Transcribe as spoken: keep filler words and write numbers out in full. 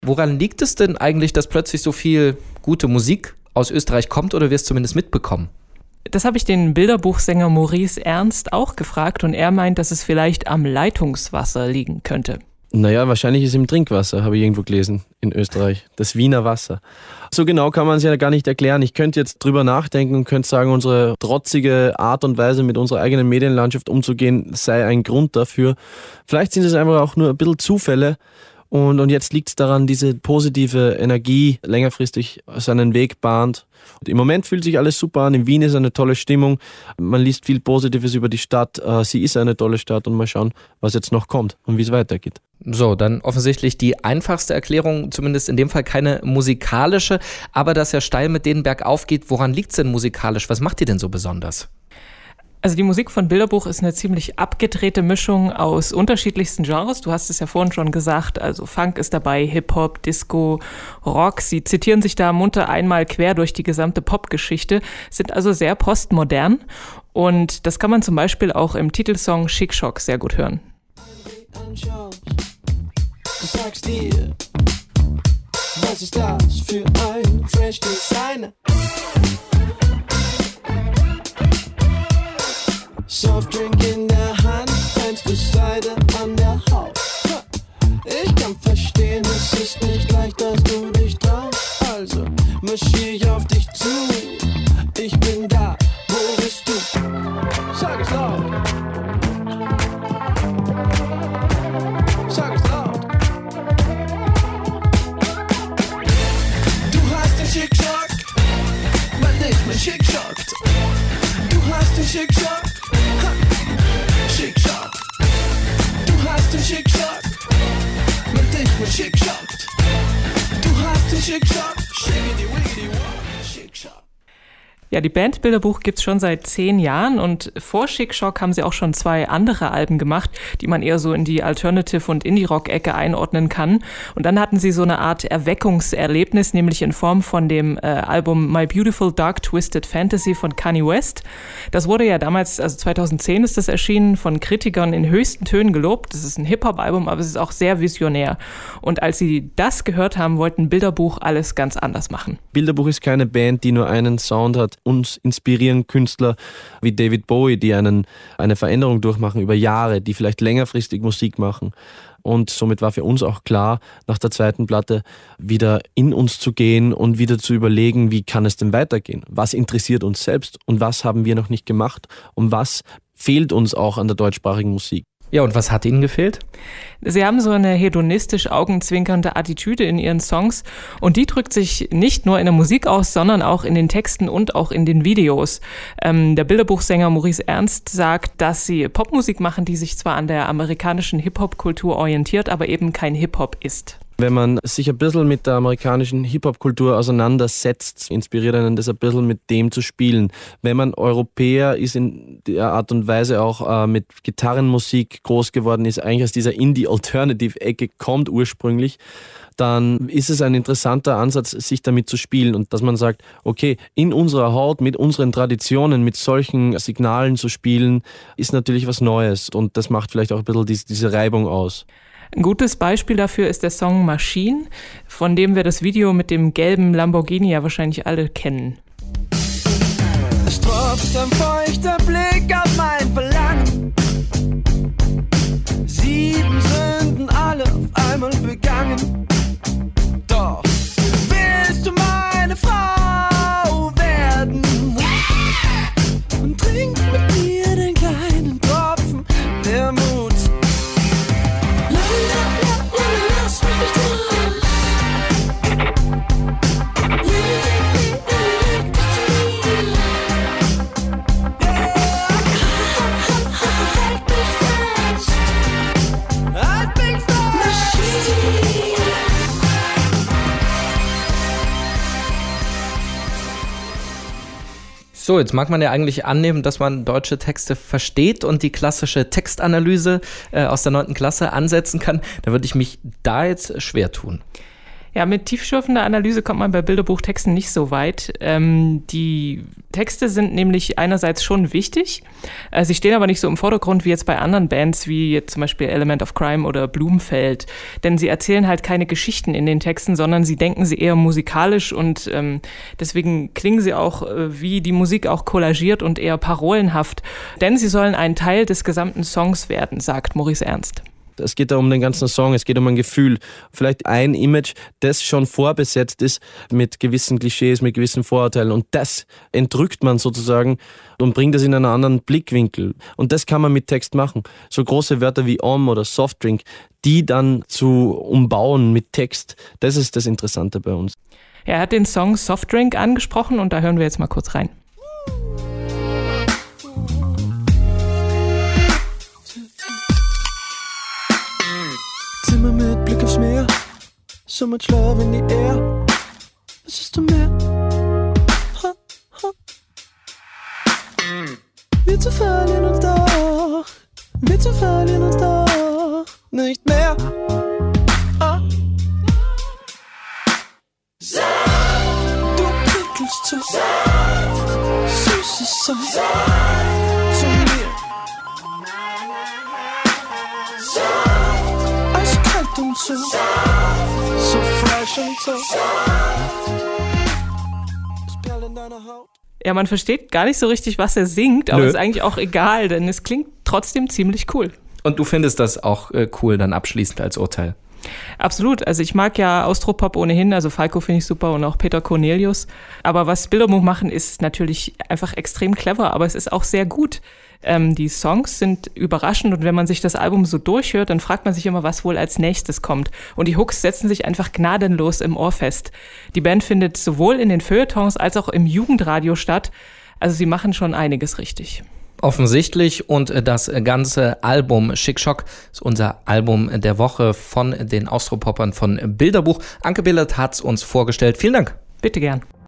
Woran liegt es denn eigentlich, dass plötzlich so viel gute Musik aus Österreich kommt oder wir es zumindest mitbekommen? Das habe ich den Bilderbuchsänger Maurice Ernst auch gefragt und er meint, dass es vielleicht am Leitungswasser liegen könnte. Naja, wahrscheinlich ist es im Trinkwasser, habe ich irgendwo gelesen, in Österreich. Das Wiener Wasser. So genau kann man es ja gar nicht erklären. Ich könnte jetzt drüber nachdenken und könnte sagen, unsere trotzige Art und Weise, mit unserer eigenen Medienlandschaft umzugehen, sei ein Grund dafür. Vielleicht sind es einfach auch nur ein bisschen Zufälle. Und, und jetzt liegt es daran, diese positive Energie längerfristig seinen Weg bahnt. Und im Moment fühlt sich alles super an. In Wien ist eine tolle Stimmung. Man liest viel Positives über die Stadt. Sie ist eine tolle Stadt und mal schauen, was jetzt noch kommt und wie es weitergeht. So, dann offensichtlich die einfachste Erklärung, zumindest in dem Fall keine musikalische, aber dass er steil mit denen bergauf geht. Woran liegt es denn musikalisch? Was macht die denn so besonders? Also die Musik von Bilderbuch ist eine ziemlich abgedrehte Mischung aus unterschiedlichsten Genres. Du hast es ja vorhin schon gesagt, also Funk ist dabei, Hip-Hop, Disco, Rock. Sie zitieren sich da munter einmal quer durch die gesamte Popgeschichte, sind also sehr postmodern. Und das kann man zum Beispiel auch im Titelsong Chic Choc sehr gut hören. Du sagst dir, was ist das für ein Fresh Designer? Softdrink in der Hand, Fensterseite an der Haut. Ich kann verstehen, es ist nicht leicht, dass du dich traust. Also marschier ich auf dich zu. Ich bin da, wo bist du? Sag es laut. Sag es laut. Du hast den Chic Choc, man nicht mehr Chic Choc. Du hast den Chic Choc. Chic Choc. Du hast den Chic Choc. Mit dich mit Chic Choc. Du hast den Chic Choc. Shiggity wiggity wow. Chic Choc. Ja, die Band Bilderbuch gibt's schon seit zehn Jahren und vor Chic Choc haben sie auch schon zwei andere Alben gemacht, die man eher so in die Alternative- und Indie-Rock-Ecke einordnen kann. Und dann hatten sie so eine Art Erweckungserlebnis, nämlich in Form von dem äh, Album My Beautiful Dark Twisted Fantasy von Kanye West. Das wurde ja damals, also zweitausendzehn ist das erschienen, von Kritikern in höchsten Tönen gelobt. Das ist ein Hip-Hop-Album, aber es ist auch sehr visionär. Und als sie das gehört haben, wollten Bilderbuch alles ganz anders machen. Bilderbuch ist keine Band, die nur einen Sound hat. Uns inspirieren Künstler wie David Bowie, die einen, eine Veränderung durchmachen über Jahre, die vielleicht längerfristig Musik machen. Und somit war für uns auch klar, nach der zweiten Platte wieder in uns zu gehen und wieder zu überlegen, wie kann es denn weitergehen? Was interessiert uns selbst und was haben wir noch nicht gemacht? Und was fehlt uns auch an der deutschsprachigen Musik? Ja, und was hat Ihnen gefehlt? Sie haben so eine hedonistisch augenzwinkernde Attitüde in ihren Songs und die drückt sich nicht nur in der Musik aus, sondern auch in den Texten und auch in den Videos. Ähm, der Bilderbuchsänger Maurice Ernst sagt, dass sie Popmusik machen, die sich zwar an der amerikanischen Hip-Hop-Kultur orientiert, aber eben kein Hip-Hop ist. Wenn man sich ein bisschen mit der amerikanischen Hip-Hop-Kultur auseinandersetzt, inspiriert einen das ein bisschen mit dem zu spielen. Wenn man Europäer ist, in der Art und Weise auch äh, mit Gitarrenmusik groß geworden ist, eigentlich aus dieser Indie-Alternative-Ecke kommt ursprünglich, dann ist es ein interessanter Ansatz, sich damit zu spielen und dass man sagt, okay, in unserer Haut, mit unseren Traditionen, mit solchen Signalen zu spielen, ist natürlich was Neues und das macht vielleicht auch ein bisschen diese, diese Reibung aus. Ein gutes Beispiel dafür ist der Song Machine, von dem wir das Video mit dem gelben Lamborghini ja wahrscheinlich alle kennen. Es tropft ein feuchter Blick auf mein Verlangen. Sieben Sünden, alle auf einmal begangen. Doch willst du meine Frau werden? Und trink mit mir den kleinen Tropfen der Mut. So, jetzt mag man ja eigentlich annehmen, dass man deutsche Texte versteht und die klassische Textanalyse äh, aus der neunten Klasse ansetzen kann. Da würde ich mich da jetzt schwer tun. Ja, mit tiefschürfender Analyse kommt man bei Bilderbuchtexten nicht so weit. Ähm, die Texte sind nämlich einerseits schon wichtig, äh, sie stehen aber nicht so im Vordergrund wie jetzt bei anderen Bands, wie jetzt zum Beispiel Element of Crime oder Blumenfeld. Denn sie erzählen halt keine Geschichten in den Texten, sondern sie denken sie eher musikalisch und ähm, deswegen klingen sie auch äh, wie die Musik auch collagiert und eher parolenhaft. Denn sie sollen ein Teil des gesamten Songs werden, sagt Maurice Ernst. Es geht da um den ganzen Song, es geht um ein Gefühl. Vielleicht ein Image, das schon vorbesetzt ist mit gewissen Klischees, mit gewissen Vorurteilen. Und das entrückt man sozusagen und bringt es in einen anderen Blickwinkel. Und das kann man mit Text machen. So große Wörter wie Om oder Softdrink, die dann zu umbauen mit Text, das ist das Interessante bei uns. Er hat den Song Softdrink angesprochen und da hören wir jetzt mal kurz rein. Zimmer mit Blick aufs Meer, so much love in the air. Was ist da mehr? Ha, ha. Wir zu verlieren uns doch, wir zu verlieren uns doch nicht mehr. Ah. Du prickelst so, süßes Zeug zu mir. Eiskalt und so, so fresh und so. Das Perl in deiner Haut. Ja, man versteht gar nicht so richtig, was er singt, aber Nö. ist eigentlich auch egal, denn es klingt trotzdem ziemlich cool. Und du findest das auch äh, cool dann abschließend als Urteil? Absolut. Also ich mag ja Austropop ohnehin, also Falco finde ich super und auch Peter Cornelius. Aber was Bilderbuch machen, ist natürlich einfach extrem clever, aber es ist auch sehr gut. Ähm, die Songs sind überraschend und wenn man sich das Album so durchhört, dann fragt man sich immer, was wohl als nächstes kommt. Und die Hooks setzen sich einfach gnadenlos im Ohr fest. Die Band findet sowohl in den Feuilletons als auch im Jugendradio statt. Also sie machen schon einiges richtig. Offensichtlich, und das ganze Album Chic Choc ist unser Album der Woche von den Austropoppern von Bilderbuch. Anke Billert hat's uns vorgestellt. Vielen Dank. Bitte gern.